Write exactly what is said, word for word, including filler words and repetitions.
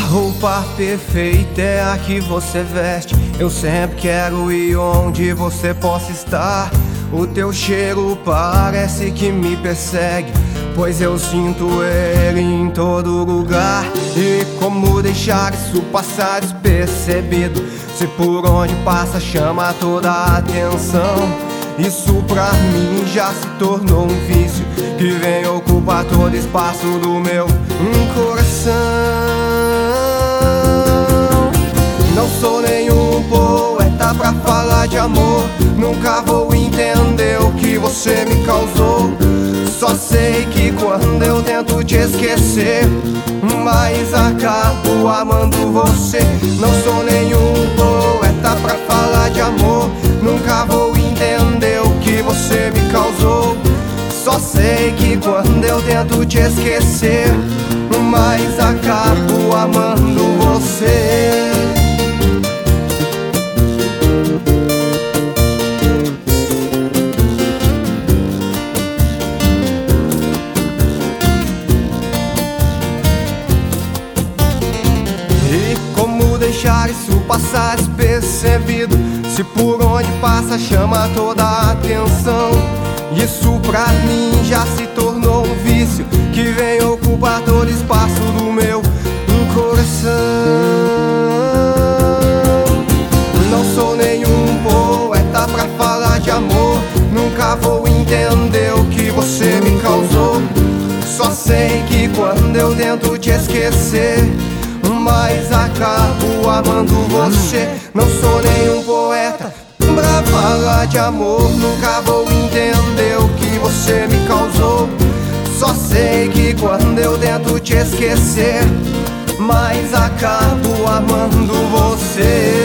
roupa perfeita é a que você veste. Eu sempre quero ir onde você possa estar. O teu cheiro parece que me persegue, pois eu sinto ele em todo lugar. E como deixar isso passar despercebido, se por onde passa chama toda a atenção? Isso pra mim já se tornou um vício que vem ocupar todo espaço do meu coração. Não sou nenhum poeta pra falar de amor, nunca vou entender o que você me causou. Só sei que quando eu tento te esquecer, mas acabo amando você. Não sou nenhum poeta pra falar de amor, nunca vou entender o que você me causou. Só sei que quando eu tento te esquecer, mas acabo amando você. Deixar isso passar despercebido, se por onde passa chama toda a atenção? Isso pra mim já se tornou um vício que vem ocupar todo espaço do meu coração. Não sou nenhum poeta pra falar de amor, nunca vou entender o que você me causou. Só sei que quando eu tento te esquecer, mas acabo amando você. Não sou nenhum poeta pra falar de amor, nunca vou entender o que você me causou. Só sei que quando eu tento te esquecer, mas acabo amando você.